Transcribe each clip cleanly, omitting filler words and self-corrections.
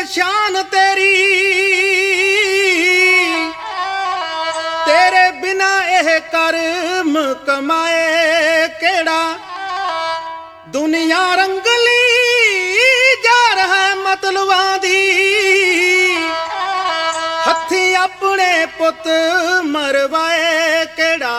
शान तेरी, तेरे बिना यह कर्म कमाए केड़ा। दुनिया रंगली जा रहा मतलबां दी, हथी अपने पुत मरवाए केड़ा।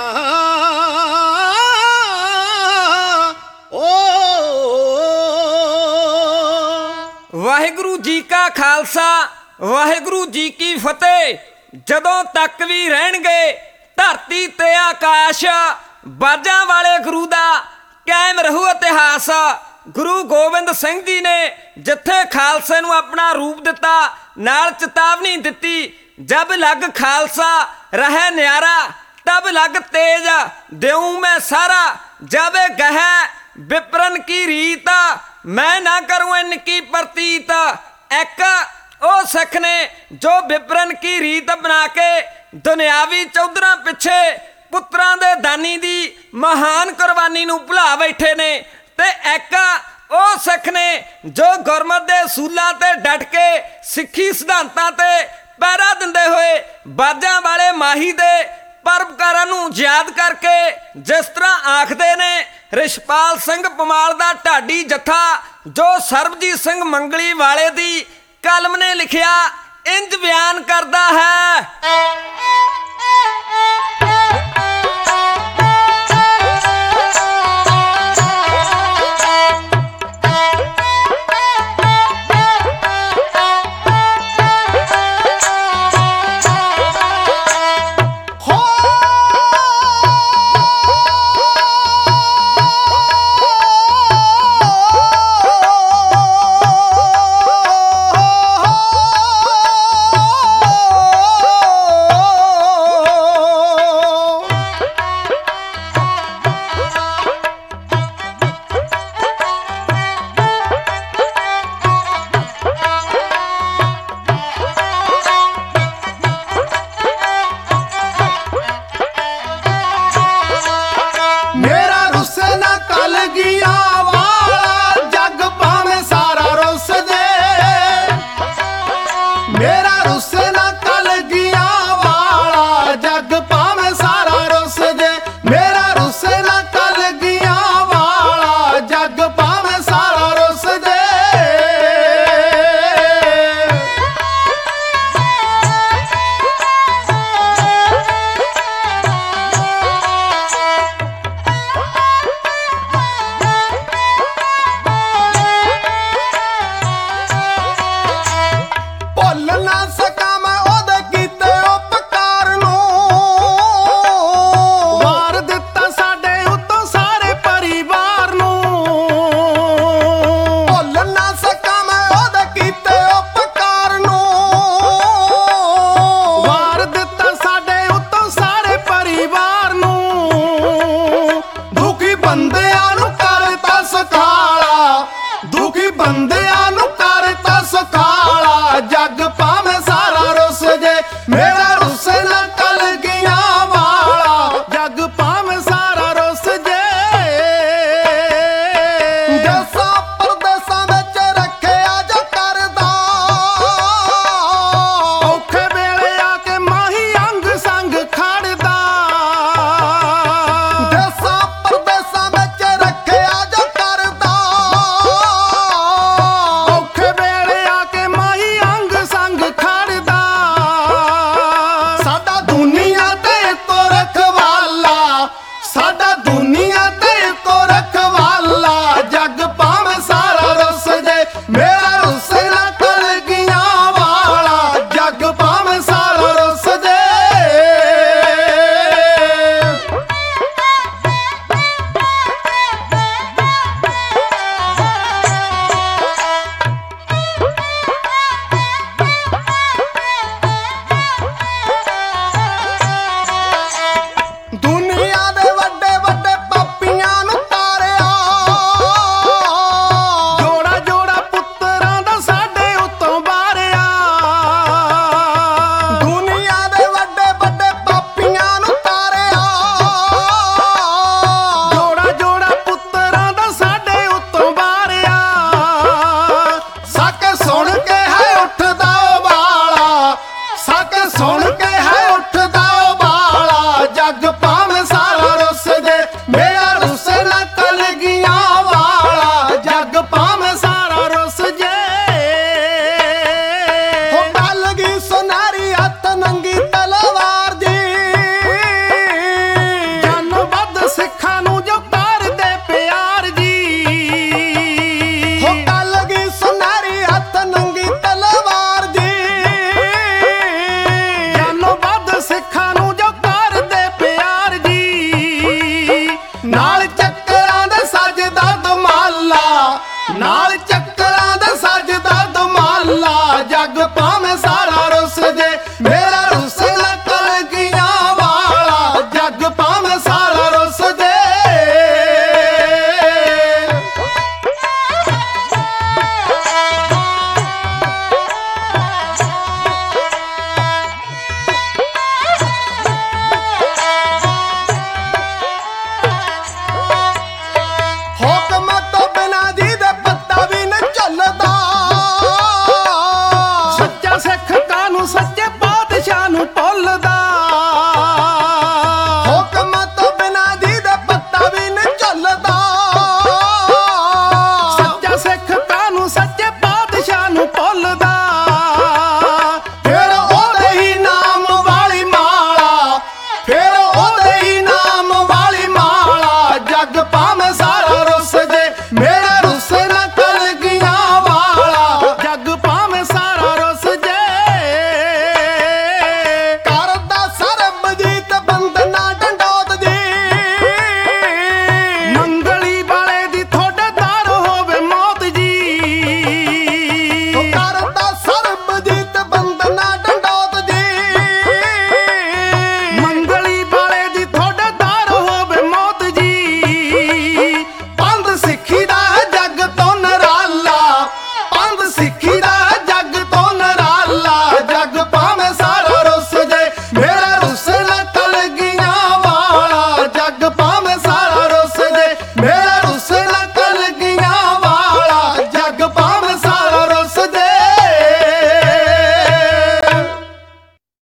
वाहिगुरु जी का खालसा वाहिगुरु जी की फतेह। जदों तक भी रहणगे धरती ते आकाश, बाजां वाले गुरु दा कायम रहू इतिहास। गुरु गोबिंद सिंह जी ने जिथे खालसे नूं अपना रूप दिता, नाल चेतावनी दिती, जब लग खालसा रहे न्यारा, तब लग तेज देऊं मैं सारा। जब गह विप्रन की रीत, मैं ना करूं इनकी प्रतीत। एक ओ सिख ने जो विप्रन की रीत बना के दुनियावी चौधरां पिछे पुत्रां दे दानी दी महान कुर्बानी नूं भुला बैठे ने। ते एक ओ सिख ने जो गुरमत दे सूलां ते डट के सिੱਖੀ सिद्धांतां ते पैरा दिंदे होए बाजां वाले माही दे परपकारां नूं याद करके, जिस तरह आखदे ने रिछपाल सिंह पमाल दा ढाडी जत्था, जो सरबजीत सिंह मंगली वाले दी कलम ने लिखिया, इंज बयान करदा है। ਪੱਗ ਪਾਵੇ